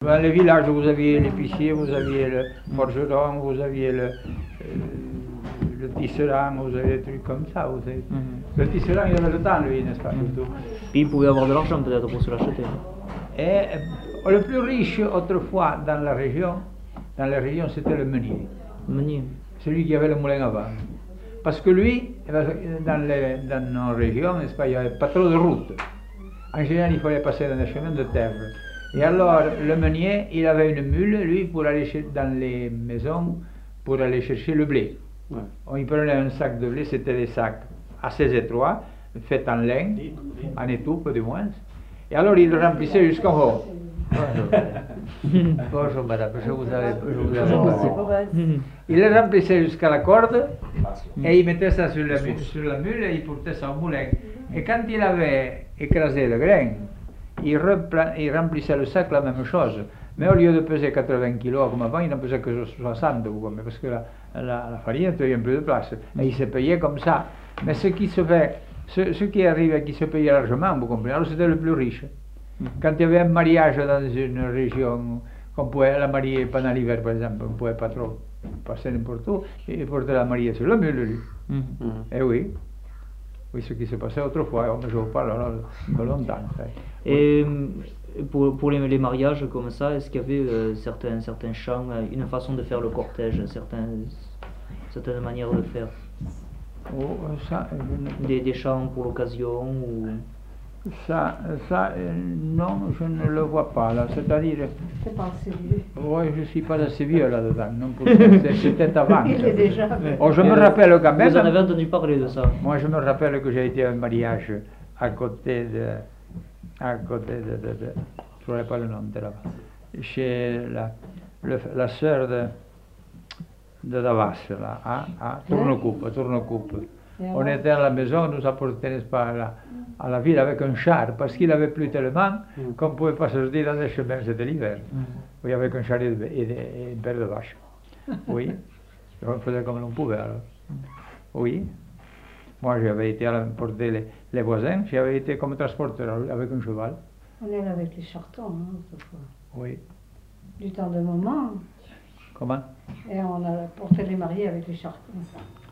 Dans les villages, vous aviez l'épicier, vous aviez le forgeron, vous aviez le tisserand, vous aviez des trucs comme ça. Vous savez. Le tisserand, il avait le temps, lui, n'est-ce pas, surtout. Puis il pouvait avoir de l'argent peut-être pour se l'acheter. Et le plus riche autrefois dans la région, c'était le meunier. Meunier. Celui qui avait le moulin à vent. Parce que lui, dans nos régions, n'est-ce pas, il n'y avait pas trop de routes. En général, il fallait passer dans des chemins de terre. Et alors, le meunier, il avait une mule, lui, pour aller dans les maisons, pour aller chercher le blé. Ouais. Il prenait un sac de blé, c'était des sacs assez étroits, faits en laine, en étoupe du moins. Et alors, il le remplissait jusqu'en haut. Bonjour. Bonjour madame, je vous avais parlé. Il le remplissait jusqu'à la corde et il mettait ça sur la mule et il portait ça au moulin. Et quand il avait écrasé le grain, il remplissait le sac la même chose. Mais au lieu de peser 80 kg comme avant, il n'en pesait que 60, parce que la farine tenait un peu de place. Et il se payait comme ça. Mais ce qui arrive et qui se payait largement, vous comprenez, alors c'était le plus riche. Quand il y avait un mariage dans une région, qu'on pouvait la marier pendant l'hiver par exemple, on ne pouvait pas trop passer n'importe où, il portait la mariée sur la mule, lui. Et oui, ce qui se passait autrefois, je vous parle alors de longtemps. Et pour les mariages comme ça, est-ce qu'il y avait certains chants, une façon de faire le cortège, certaines manières de faire des chants pour l'occasion ou... Ça, non, je ne le vois pas là, c'est-à-dire... C'est pas assez vieux. Oui, je ne suis pas assez vieux là-dedans, c'était avant. Il est déjà... Oh, je me rappelle quand même... Vous en avez entendu parler de ça? Moi, je me rappelle que j'ai été à un mariage à côté de... je ne saurais pas le nom de là-bas, chez la sœur de Davas, là, à Tournecoupe. On était à la maison, on nous apportait, n'est-ce pas, à la ville avec un char, parce qu'il avait plu tellement qu'on ne pouvait pas sortir dans les chemins, c'était l'hiver. Oui, avec un char et une paire de vaches. Oui, on faisait comme l'on pouvait alors. Oui, moi j'avais été à porter les voisins, j'avais été comme transporteur avec un cheval. On est là avec les chartons, autrefois. Oui. Du temps de maman. Comment? Et on a porté les mariés avec les chartons.